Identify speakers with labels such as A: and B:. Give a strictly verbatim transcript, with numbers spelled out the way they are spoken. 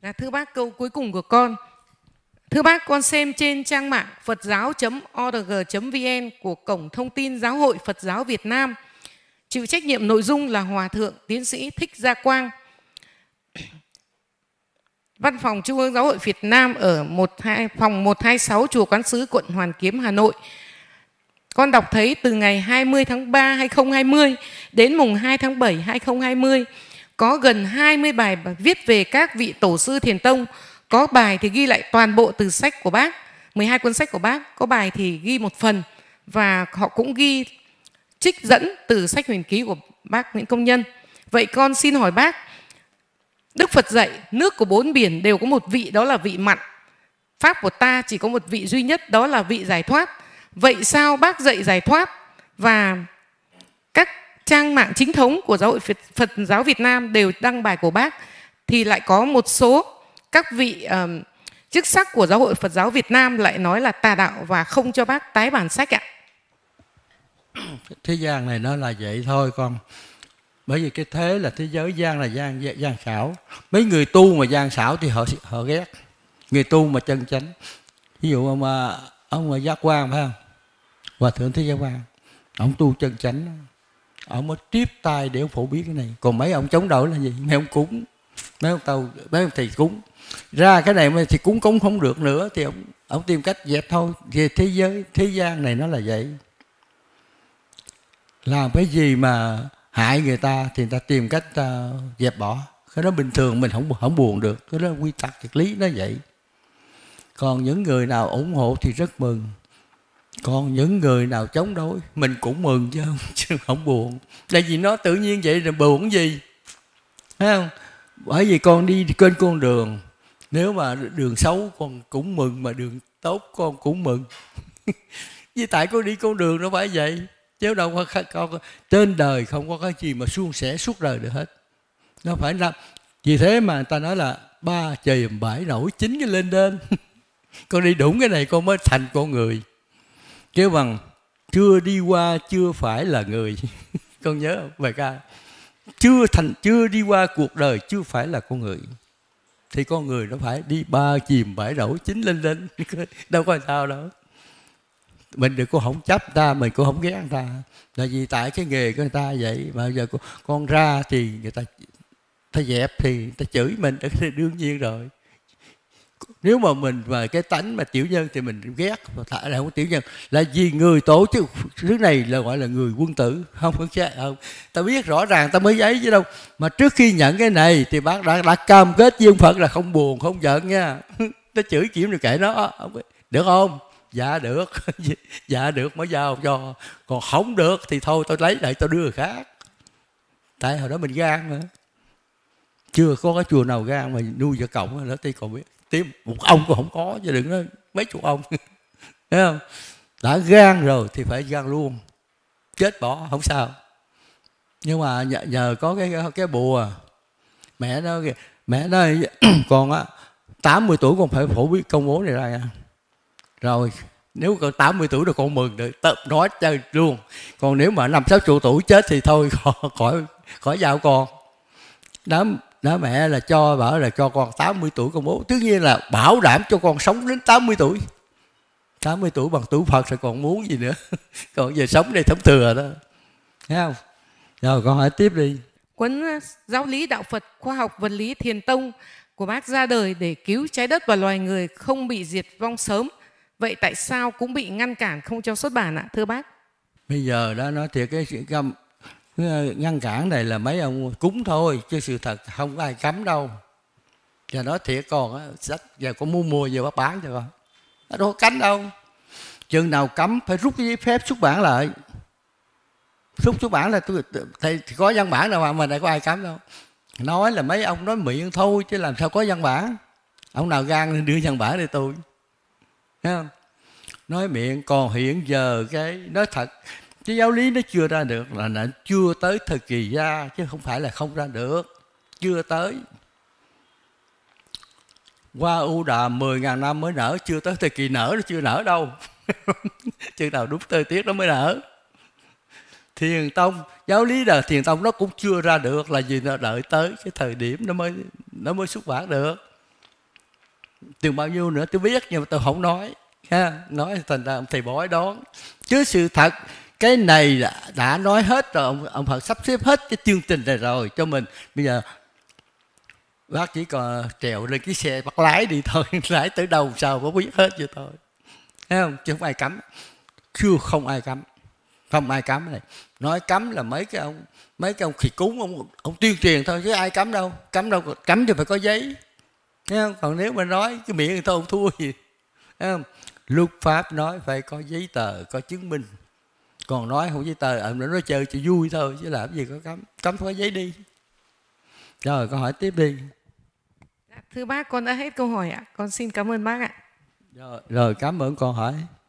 A: Là thưa bác, câu cuối cùng của con. Thưa bác, con xem trên trang mạng phật giáo chấm org chấm vn của Cổng Thông tin Giáo hội Phật giáo Việt Nam, chịu trách nhiệm nội dung là Hòa thượng Tiến sĩ Thích Gia Quang, Văn phòng Trung ương Giáo hội Việt Nam ở một hai, phòng một hai sáu Chùa Quán Sứ, quận Hoàn Kiếm, Hà Nội. Con đọc thấy từ ngày hai mươi tháng ba năm hai nghìn không trăm hai mươi đến mùng hai tháng bảy năm hai nghìn không trăm hai mươi có gần hai mươi bài viết về các vị tổ sư Thiền Tông. Có bài thì ghi lại toàn bộ từ sách của bác, mười hai cuốn sách của bác. Có bài thì ghi một phần và họ cũng ghi trích dẫn từ sách huyền ký của bác Nguyễn Công Nhân. Vậy con xin hỏi bác, Đức Phật dạy nước của bốn biển đều có một vị, đó là vị mặn. Pháp của ta chỉ có một vị duy nhất, đó là vị giải thoát. Vậy sao bác dạy giải thoát và các trang mạng chính thống của Giáo hội Phật giáo Việt Nam đều đăng bài của bác, thì lại có một số các vị uh, chức sắc của Giáo hội Phật giáo Việt Nam lại nói là tà đạo và không cho bác tái bản sách ạ?
B: Thế gian này nó là vậy thôi con. Bởi vì cái thế là thế giới gian là gian gian xảo. Mấy người tu mà gian xảo thì họ họ ghét. Người tu mà chân chánh, ví dụ ông ông Giác Quan phải không? Hòa thượng Thích Gia Quang, ông tu chân chánh, ông mới tiếp tay để ông phổ biến cái này. Còn mấy ông chống đối là gì? Mấy ông cúng, mấy ông tàu, mấy ông thầy cúng ra cái này mà thì cúng cúng không được nữa thì ông ông tìm cách dẹp thôi. Về thế giới thế gian này nó là vậy. Làm cái gì mà hại người ta thì người ta tìm cách uh, dẹp bỏ. Cái đó bình thường mình không không buồn được. Cái đó quy tắc triết lý nó vậy. Còn những người nào ủng hộ thì rất mừng. Còn những người nào chống đối mình cũng mừng chứ không, chứ không buồn. Tại vì nó tự nhiên vậy rồi buồn gì, thấy không? Bởi vì con đi trên con đường, nếu mà đường xấu con cũng mừng, mà đường tốt con cũng mừng. Vì tại con đi con đường nó phải vậy. Chứ đâu có con, trên đời không có cái gì mà suôn sẻ suốt đời được hết. Nó phải làm. Vì thế mà người ta nói là ba chìm bãi nổi chín cái lên đên. Con đi đúng cái này con mới thành con người. Chứ bằng chưa đi qua chưa phải là người. Con nhớ không bài ca? Chưa thành chưa đi qua cuộc đời chưa phải là con người. Thì con người nó phải đi ba chìm bãi nổi chín lên lên. Đâu có sao đâu. Mình đừng có không chấp ta, mình cũng không ghét người ta. Là vì tại cái nghề của người ta vậy. Mà giờ con, con ra thì người ta ta dẹp thì người ta chửi mình, đương nhiên rồi. Nếu mà mình và cái tánh mà tiểu nhân thì mình ghét, và thả là không tiểu nhân. Là vì người tổ chức thứ này là gọi là người quân tử. Không có chết không. Ta biết rõ ràng ta mới ấy chứ đâu. Mà trước khi nhận cái này thì bác đã, đã cam kết với ông Phật là không buồn, không giận nha. Ta chửi kiểm được kệ nó. Được không? Dạ được. Dạ được mới giao cho. Còn không được thì thôi tôi lấy lại tôi đưa người khác. Tại hồi đó mình gan mà. Chưa có cái chùa nào gan mà nuôi vợ cộng đó thì còn biết. Tìm một ông cũng không có, chứ đừng nói mấy chục ông. Thấy không? Đã gan rồi thì phải gan luôn. Chết bỏ không sao. Nhưng mà nhờ, nhờ có cái cái bùa. Mẹ nó mẹ nó con á tám mươi tuổi con phải phổ biến công bố này ra nha. Rồi nếu còn tám mươi tuổi rồi con mừng được tập nói chơi luôn. Còn nếu mà năm sáu chục tuổi chết thì thôi khỏi khỏi giao con. Đó, đó mẹ là cho bảo là cho con tám mươi tuổi công bố. Tất nhiên là bảo đảm cho con sống đến tám mươi tuổi. tám mươi tuổi bằng tuổi Phật rồi còn muốn gì nữa. Còn giờ sống đây thấm thừa đó. Thấy không? Rồi con hỏi tiếp đi.
A: Cuốn Giáo lý Đạo Phật Khoa học Vật lý Thiền Tông của bác ra đời để cứu trái đất và loài người không bị diệt vong sớm. Vậy tại sao cũng bị ngăn cản không cho xuất bản ạ, thưa bác?
B: Bây giờ đó nói thiệt cái găm ngăn cản này là mấy ông cúng thôi, chứ sự thật không có ai cấm đâu. Và nói thiệt con á, sách giờ con mua mua giờ bác bán cho con. Nó đâu có cấm đâu. Chừng nào cấm phải rút cái giấy phép xuất bản lại. Rút xuất bản là tôi thì có văn bản đâu mà mà lại có ai cấm đâu. Nói là mấy ông nói miệng thôi chứ làm sao có văn bản. Ông nào gan nên đưa văn bản để tôi. Thấy không? Nói miệng, còn hiện giờ cái nói thật, cái giáo lý nó chưa ra được là nó chưa tới thời kỳ ra, chứ không phải là không ra được. Chưa tới. Qua U Đàm mười ngàn năm mới nở, chưa tới thời kỳ nở, nó chưa nở đâu. Chừng nào đúng thời tiết nó mới nở. Thiền Tông, giáo lý là Thiền Tông nó cũng chưa ra được, là vì nó đợi tới cái thời điểm nó mới nó mới xuất bản được. Tiền bao nhiêu nữa tôi biết nhưng mà tôi không nói ha. Nói thành ra ông thầy bói đón. Chứ sự thật cái này đã, đã nói hết rồi, ông, ông Phật sắp xếp hết cái chương trình này rồi cho mình. Bây giờ bác chỉ còn trèo lên cái xe bắt lái đi thôi, lái tới đâu sao có biết hết vậy thôi, thấy không? Chứ không ai cấm, chưa không ai cấm, không ai cấm này. Nói cấm là mấy cái ông mấy cái ông khỉ cúng, ông ông tuyên truyền thôi chứ ai cấm đâu, cấm đâu, cấm thì phải có giấy, thấy không? Còn nếu mà nói cái miệng người ta không thua gì, thấy không? Luật pháp nói phải có giấy tờ, có chứng minh. Còn nói không giấy tờ, ở nó chơi cho vui thôi chứ làm gì có cấm, cấm phải có giấy đi. Rồi câu hỏi tiếp đi.
A: Thưa bác, con đã hết câu hỏi ạ. Con xin cảm ơn bác ạ.
B: Rồi, rồi cảm ơn con hỏi.